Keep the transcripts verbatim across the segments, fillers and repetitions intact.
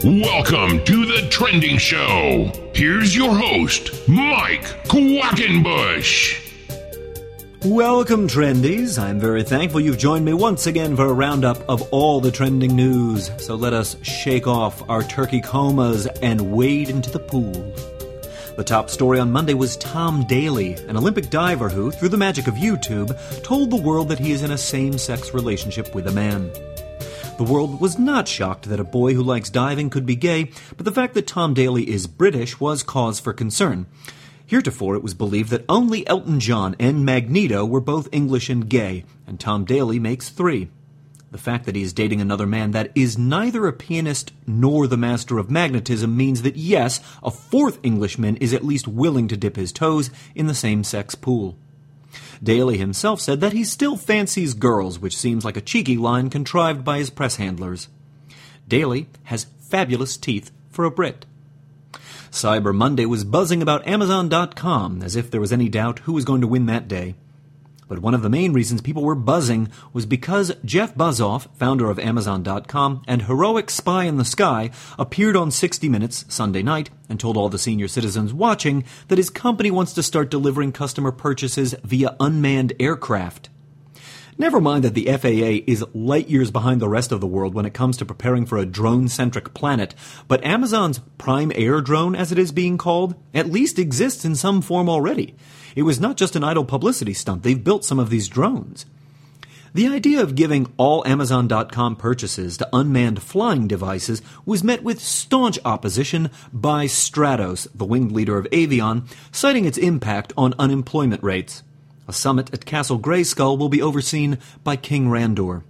Welcome to The Trending Show. Here's your host, Mike Quackenbush. Welcome, Trendies. I'm very thankful you've joined me once again for a roundup of all the trending news. So let us shake off our turkey comas and wade into the pool. The top story on Monday was Tom Daley, an Olympic diver who, through the magic of YouTube, told the world that he is in a same-sex relationship with a man. The world was not shocked that a boy who likes diving could be gay, but the fact that Tom Daley is British was cause for concern. Heretofore, it was believed that only Elton John and Magneto were both English and gay, and Tom Daley makes three. The fact that he is dating another man that is neither a pianist nor the master of magnetism means that, yes, a fourth Englishman is at least willing to dip his toes in the same-sex pool. Daley himself said that he still fancies girls, which seems like a cheeky line contrived by his press handlers. Daley has fabulous teeth for a Brit. Cyber Monday was buzzing about Amazon dot com, as if there was any doubt who was going to win that day. But one of the main reasons people were buzzing was because Jeff Bezos, founder of Amazon dot com and heroic spy in the sky, appeared on sixty minutes Sunday night and told all the senior citizens watching that his company wants to start delivering customer purchases via unmanned aircraft. Never mind that the F A A is light years behind the rest of the world when it comes to preparing for a drone-centric planet, but Amazon's Prime Air drone, as it is being called, at least exists in some form already. It was not just an idle publicity stunt. They've built some of these drones. The idea of giving all Amazon dot com purchases to unmanned flying devices was met with staunch opposition by Stratos, the winged leader of Avion, citing its impact on unemployment rates. A summit at Castle Grayskull will be overseen by King Randor.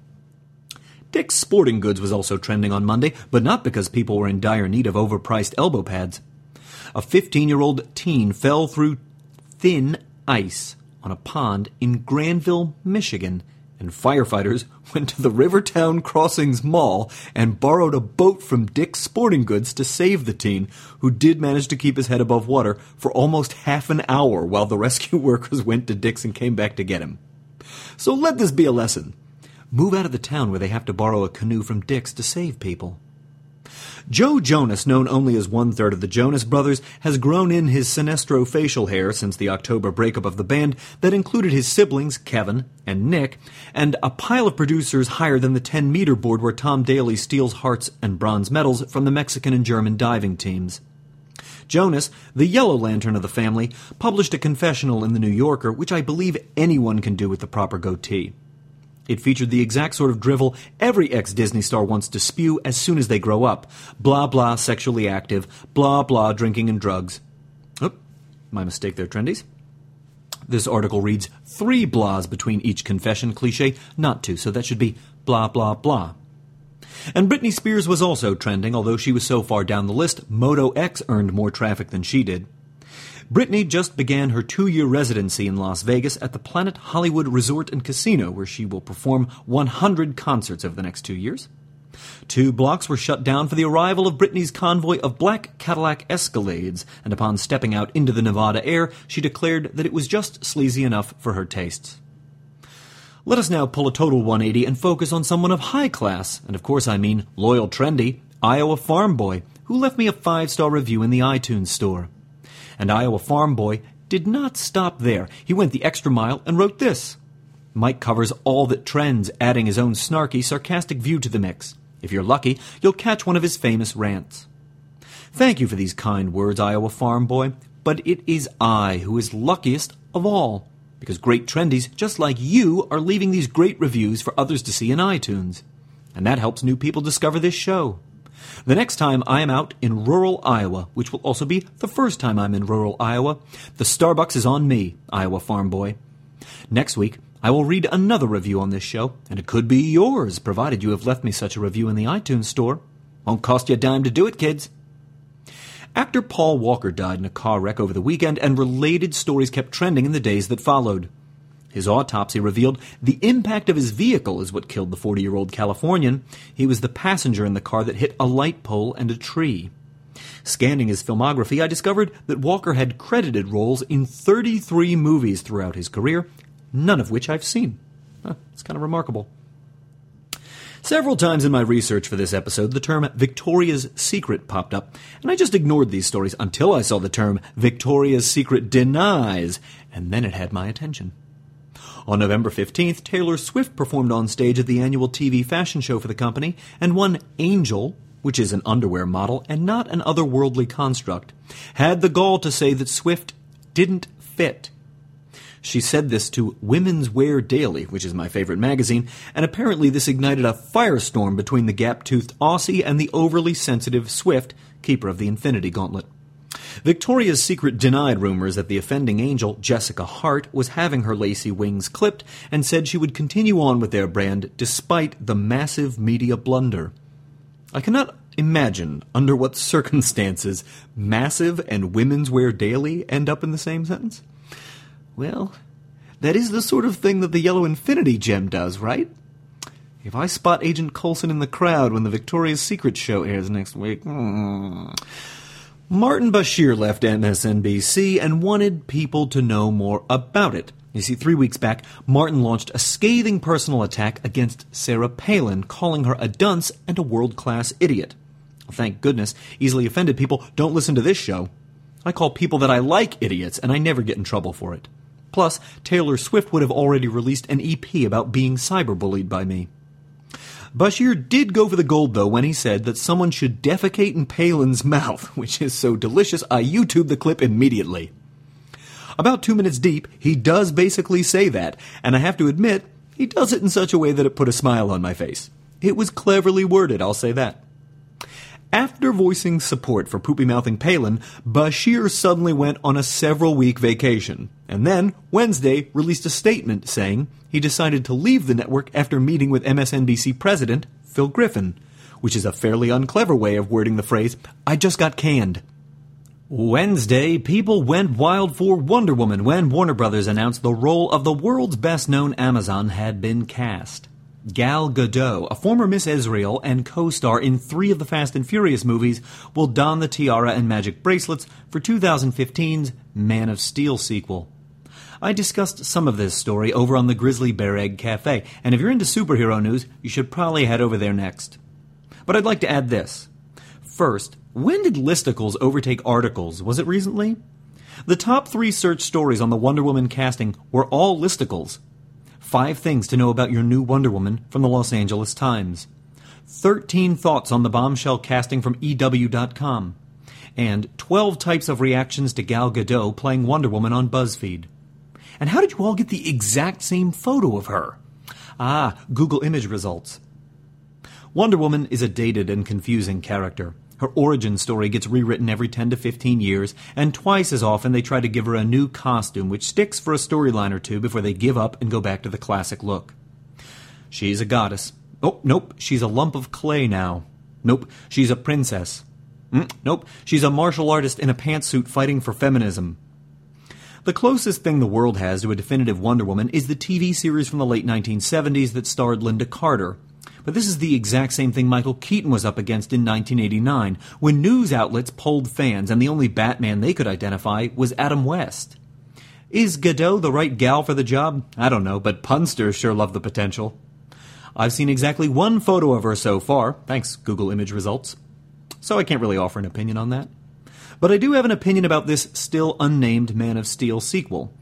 Dick's Sporting Goods was also trending on Monday, but not because people were in dire need of overpriced elbow pads. A fifteen-year-old teen fell through thin ice on a pond in Granville, Michigan, and firefighters went to the Rivertown Crossings Mall and borrowed a boat from Dick's Sporting Goods to save the teen, who did manage to keep his head above water for almost half an hour while the rescue workers went to Dick's and came back to get him. So let this be a lesson. Move out of the town where they have to borrow a canoe from Dick's to save people. Joe Jonas, known only as one-third of the Jonas Brothers, has grown in his Sinestro facial hair since the October breakup of the band that included his siblings, Kevin and Nick, and a pile of producers higher than the ten-meter board where Tom Daley steals hearts and bronze medals from the Mexican and German diving teams. Jonas, the yellow lantern of the family, published a confessional in The New Yorker, which I believe anyone can do with the proper goatee. It featured the exact sort of drivel every ex-Disney star wants to spew as soon as they grow up. Blah, blah, sexually active. Blah, blah, drinking and drugs. Oh, my mistake there, Trendies. This article reads three blahs between each confession cliche, not two, so that should be blah, blah, blah. And Britney Spears was also trending, although she was so far down the list, Moto X earned more traffic than she did. Britney just began her two-year residency in Las Vegas at the Planet Hollywood Resort and Casino, where she will perform one hundred concerts over the next two years. Two blocks were shut down for the arrival of Britney's convoy of black Cadillac Escalades, and upon stepping out into the Nevada air, she declared that it was just sleazy enough for her tastes. Let us now pull a total one eighty and focus on someone of high class, and of course I mean loyal trendy, Iowa Farm Boy, who left me a five-star review in the iTunes store. And Iowa Farm Boy did not stop there. He went the extra mile and wrote this. Mike covers all that trends, adding his own snarky, sarcastic view to the mix. If you're lucky, you'll catch one of his famous rants. Thank you for these kind words, Iowa Farm Boy, but it is I who is luckiest of all, because great trendies just like you are leaving these great reviews for others to see in iTunes. And that helps new people discover this show. The next time I am out in rural Iowa, which will also be the first time I'm in rural Iowa, the Starbucks is on me, Iowa Farm Boy. Next week, I will read another review on this show, and it could be yours, provided you have left me such a review in the iTunes store. Won't cost you a dime to do it, kids. Actor Paul Walker died in a car wreck over the weekend, and related stories kept trending in the days that followed. His autopsy revealed the impact of his vehicle is what killed the forty-year-old Californian. He was the passenger in the car that hit a light pole and a tree. Scanning his filmography, I discovered that Walker had credited roles in thirty-three movies throughout his career, none of which I've seen. Huh, it's kind of remarkable. Several times in my research for this episode, the term Victoria's Secret popped up, and I just ignored these stories until I saw the term Victoria's Secret denies, and then it had my attention. On November fifteenth, Taylor Swift performed on stage at the annual T V fashion show for the company, and one Angel, which is an underwear model and not an otherworldly construct, had the gall to say that Swift didn't fit. She said this to Women's Wear Daily, which is my favorite magazine, and apparently this ignited a firestorm between the gap-toothed Aussie and the overly sensitive Swift, keeper of the Infinity Gauntlet. Victoria's Secret denied rumors that the offending Angel, Jessica Hart, was having her lacy wings clipped and said she would continue on with their brand despite the massive media blunder. I cannot imagine under what circumstances Massive and Women's Wear Daily end up in the same sentence. Well, that is the sort of thing that the Yellow Infinity Gem does, right? If I spot Agent Coulson in the crowd when the Victoria's Secret show airs next week... Hmm. Martin Bashir left M S N B C and wanted people to know more about it. You see, three weeks back, Martin launched a scathing personal attack against Sarah Palin, calling her a dunce and a world-class idiot. Well, thank goodness, easily offended people don't listen to this show. I call people that I like idiots, and I never get in trouble for it. Plus, Taylor Swift would have already released an E P about being cyberbullied by me. Bashir did go for the gold, though, when he said that someone should defecate in Palin's mouth, which is so delicious I YouTubed the clip immediately. About two minutes deep, he does basically say that, and I have to admit, he does it in such a way that it put a smile on my face. It was cleverly worded, I'll say that. After voicing support for poopy-mouthing Palin, Bashir suddenly went on a several-week vacation, and then, Wednesday, released a statement saying he decided to leave the network after meeting with M S N B C president Phil Griffin, which is a fairly unclever way of wording the phrase, "I just got canned." Wednesday, people went wild for Wonder Woman when Warner Brothers announced the role of the world's best-known Amazon had been cast. Gal Gadot, a former Miss Israel and co-star in three of the Fast and Furious movies, will don the tiara and magic bracelets for two thousand fifteen's Man of Steel sequel. I discussed some of this story over on the Grizzly Bear Egg Cafe, and if you're into superhero news, you should probably head over there next. But I'd like to add this. First, when did listicles overtake articles? Was it recently? The top three search stories on the Wonder Woman casting were all listicles. Five things to know about your new Wonder Woman from the Los Angeles Times. Thirteen thoughts on the bombshell casting from E W dot com. And twelve types of reactions to Gal Gadot playing Wonder Woman on BuzzFeed. And how did you all get the exact same photo of her? Ah, Google image results. Wonder Woman is a dated and confusing character. Her origin story gets rewritten every ten to fifteen years, and twice as often they try to give her a new costume which sticks for a storyline or two before they give up and go back to the classic look. She's a goddess. Oh, nope, she's a lump of clay now. Nope, she's a princess. Mm, nope, she's a martial artist in a pantsuit fighting for feminism. The closest thing the world has to a definitive Wonder Woman is the T V series from the late nineteen seventies that starred Lynda Carter. But this is the exact same thing Michael Keaton was up against in nineteen eighty-nine, when news outlets polled fans and the only Batman they could identify was Adam West. Is Gadot the right gal for the job? I don't know, but punsters sure love the potential. I've seen exactly one photo of her so far, thanks Google image results, so I can't really offer an opinion on that. But I do have an opinion about this still unnamed Man of Steel sequel.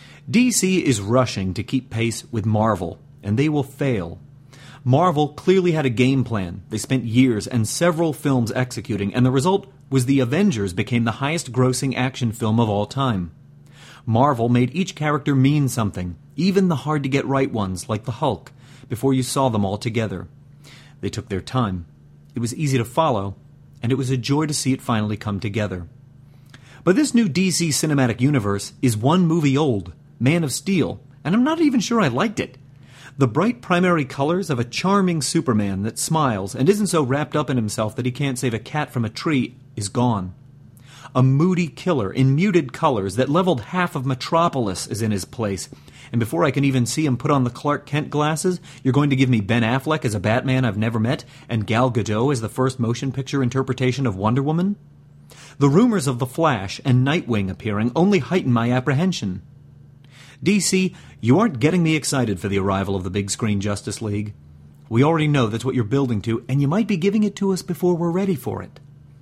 D C is rushing to keep pace with Marvel, and they will fail. Marvel clearly had a game plan. They spent years and several films executing, and the result was The Avengers became the highest-grossing action film of all time. Marvel made each character mean something, even the hard-to-get-right ones, like the Hulk, before you saw them all together. They took their time. It was easy to follow, and it was a joy to see it finally come together. But this new D C cinematic universe is one movie old, Man of Steel, and I'm not even sure I liked it. The bright primary colors of a charming Superman that smiles and isn't so wrapped up in himself that he can't save a cat from a tree is gone. A moody killer in muted colors that leveled half of Metropolis is in his place, and before I can even see him put on the Clark Kent glasses, you're going to give me Ben Affleck as a Batman I've never met and Gal Gadot as the first motion picture interpretation of Wonder Woman? The rumors of The Flash and Nightwing appearing only heighten my apprehension. D C, you aren't getting me excited for the arrival of the big screen Justice League. We already know that's what you're building to, and you might be giving it to us before we're ready for it.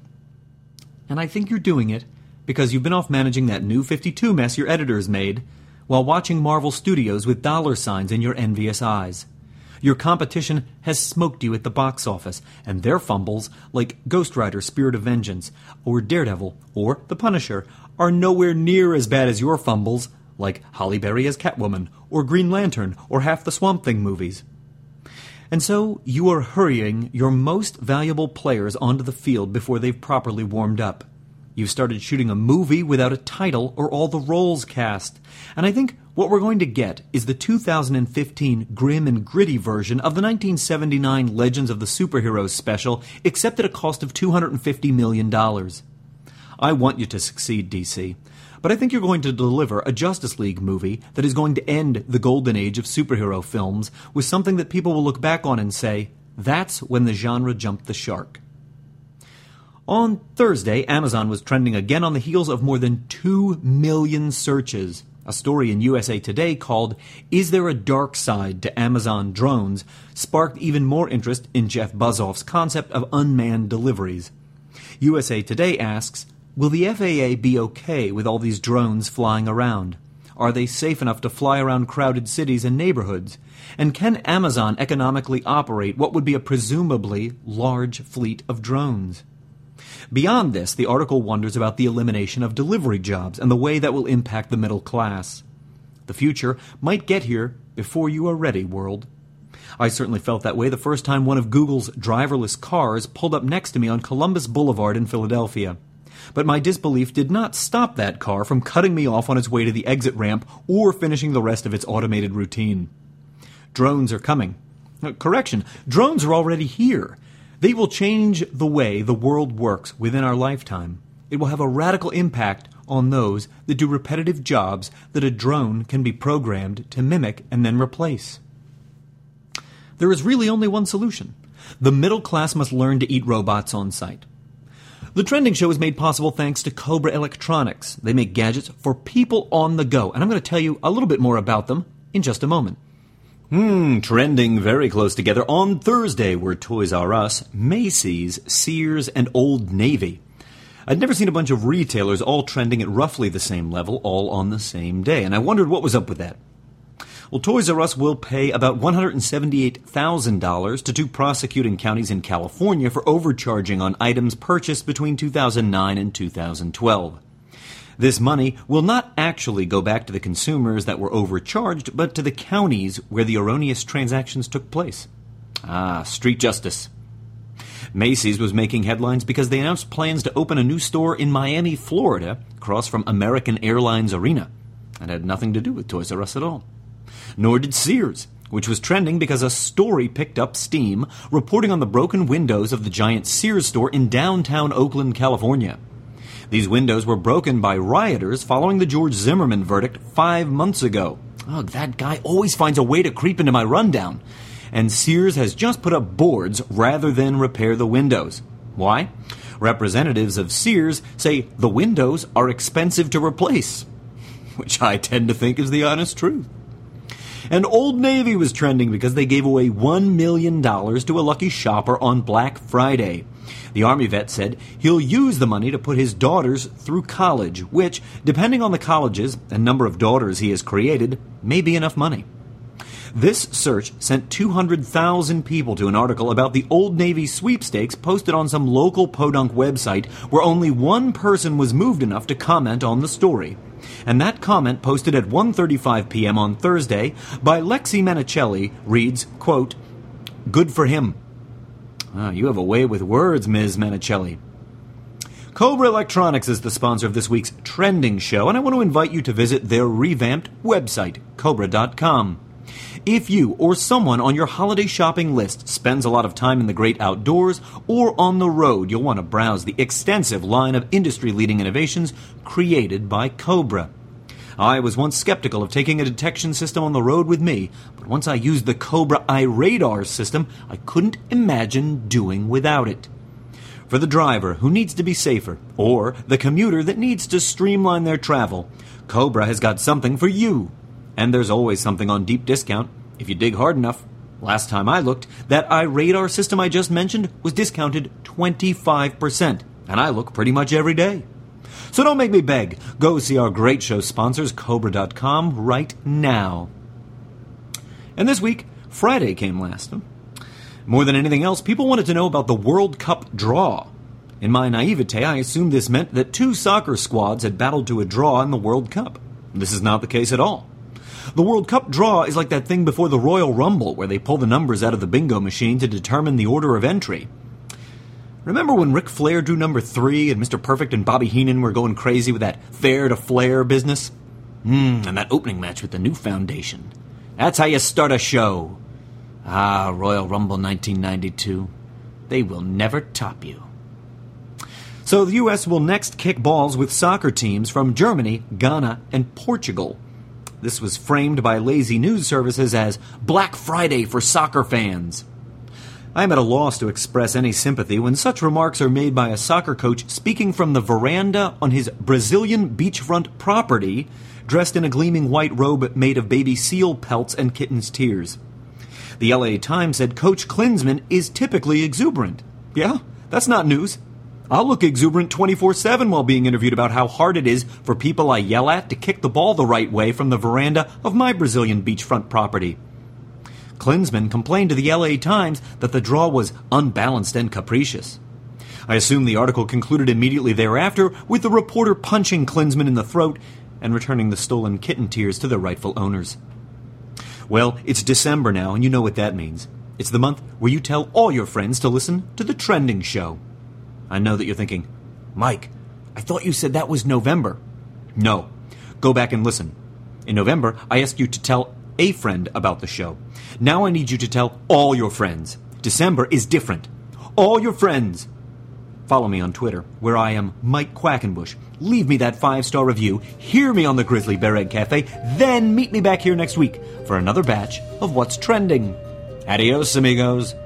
And I think you're doing it because you've been off managing that new fifty-two mess your editors made while watching Marvel Studios with dollar signs in your envious eyes. Your competition has smoked you at the box office, and their fumbles, like Ghost Rider Spirit of Vengeance, or Daredevil, or The Punisher, are nowhere near as bad as your fumbles, like Halle Berry as Catwoman, or Green Lantern, or half the Swamp Thing movies. And so you are hurrying your most valuable players onto the field before they've properly warmed up. You've started shooting a movie without a title or all the roles cast. And I think what we're going to get is the two thousand fifteen grim and gritty version of the nineteen seventy-nine Legends of the Superheroes special, except at a cost of two hundred fifty million dollars. I want you to succeed, D C, but I think you're going to deliver a Justice League movie that is going to end the golden age of superhero films with something that people will look back on and say, that's when the genre jumped the shark. On Thursday, Amazon was trending again on the heels of more than two million searches. A story in U S A Today called, "Is There a Dark Side to Amazon Drones?" sparked even more interest in Jeff Bezos's concept of unmanned deliveries. U S A Today asks, will the F A A be okay with all these drones flying around? Are they safe enough to fly around crowded cities and neighborhoods? And can Amazon economically operate what would be a presumably large fleet of drones? Beyond this, the article wonders about the elimination of delivery jobs and the way that will impact the middle class. The future might get here before you are ready, world. I certainly felt that way the first time one of Google's driverless cars pulled up next to me on Columbus Boulevard in Philadelphia. But my disbelief did not stop that car from cutting me off on its way to the exit ramp or finishing the rest of its automated routine. Drones are coming. Uh, correction, drones are already here. They will change the way the world works within our lifetime. It will have a radical impact on those that do repetitive jobs that a drone can be programmed to mimic and then replace. There is really only one solution. The middle class must learn to eat robots on sight. The Trending Show is made possible thanks to Cobra Electronics. They make gadgets for people on the go, and I'm going to tell you a little bit more about them in just a moment. Hmm, trending very close together on Thursday were Toys R Us, Macy's, Sears, and Old Navy. I'd never seen a bunch of retailers all trending at roughly the same level all on the same day, and I wondered what was up with that. Well, Toys R Us will pay about one hundred seventy-eight thousand dollars to two prosecuting counties in California for overcharging on items purchased between two thousand nine and two thousand twelve. This money will not actually go back to the consumers that were overcharged, but to the counties where the erroneous transactions took place. Ah, street justice. Macy's was making headlines because they announced plans to open a new store in Miami, Florida, across from American Airlines Arena. That had nothing to do with Toys R Us at all. Nor did Sears, which was trending because a story picked up steam reporting on the broken windows of the giant Sears store in downtown Oakland, California. These windows were broken by rioters following the George Zimmerman verdict five months ago. Oh, that guy always finds a way to creep into my rundown. And Sears has just put up boards rather than repair the windows. Why? Representatives of Sears say the windows are expensive to replace, which I tend to think is the honest truth. And Old Navy was trending because they gave away one million dollars to a lucky shopper on Black Friday. The Army vet said he'll use the money to put his daughters through college, which, depending on the colleges and number of daughters he has created, may be enough money. This search sent two hundred thousand people to an article about the Old Navy sweepstakes posted on some local podunk website where only one person was moved enough to comment on the story. And that comment, posted at one thirty-five p.m. on Thursday by Lexi Manicelli, reads, quote, "Good for him." Ah, you have a way with words, Miz Manicelli. Cobra Electronics is the sponsor of this week's Trending Show, and I want to invite you to visit their revamped website, cobra dot com. If you or someone on your holiday shopping list spends a lot of time in the great outdoors or on the road, you'll want to browse the extensive line of industry-leading innovations created by Cobra. I was once skeptical of taking a detection system on the road with me, but once I used the Cobra iRadar system, I couldn't imagine doing without it. For the driver who needs to be safer, or the commuter that needs to streamline their travel, Cobra has got something for you. And there's always something on deep discount if you dig hard enough, Last time I looked, that iRadar system I just mentioned was discounted twenty-five percent, and I look pretty much every day. So don't make me beg. Go see our great show sponsors, Cobra dot com, right now. And this week, Friday came last. More than anything else, people wanted to know about the World Cup draw. In my naivete, I assumed this meant that two soccer squads had battled to a draw in the World Cup. This is not the case at all. The World Cup draw is like that thing before the Royal Rumble, where they pull the numbers out of the bingo machine to determine the order of entry. Remember when Ric Flair drew number three and Mister Perfect and Bobby Heenan were going crazy with that fair to flare business? Mmm, and that opening match with the new foundation. That's how you start a show. Ah, Royal Rumble nineteen ninety-two. They will never top you. So the U S will next kick balls with soccer teams from Germany, Ghana, and Portugal. This was framed by lazy news services as Black Friday for soccer fans. I am at a loss to express any sympathy when such remarks are made by a soccer coach speaking from the veranda on his Brazilian beachfront property, dressed in a gleaming white robe made of baby seal pelts and kittens' tears. The L A Times said Coach Klinsmann is typically exuberant. Yeah, that's not news. I'll look exuberant twenty-four seven while being interviewed about how hard it is for people I yell at to kick the ball the right way from the veranda of my Brazilian beachfront property. Klinsmann complained to the L A Times that the draw was unbalanced and capricious. I assume the article concluded immediately thereafter with the reporter punching Klinsmann in the throat and returning the stolen kitten tears to their rightful owners. Well, it's December now, and you know what that means. It's the month where you tell all your friends to listen to The Trending Show. I know that you're thinking, Mike, I thought you said that was November. No, go back and listen. In November, I asked you to tell a friend about the show. Now I need you to tell all your friends. December is different. All your friends. Follow me on Twitter, where I am Mike Quackenbush. Leave me that five-star review, hear me on the Grizzly Bear Egg Cafe, then meet me back here next week for another batch of What's Trending. Adios, amigos.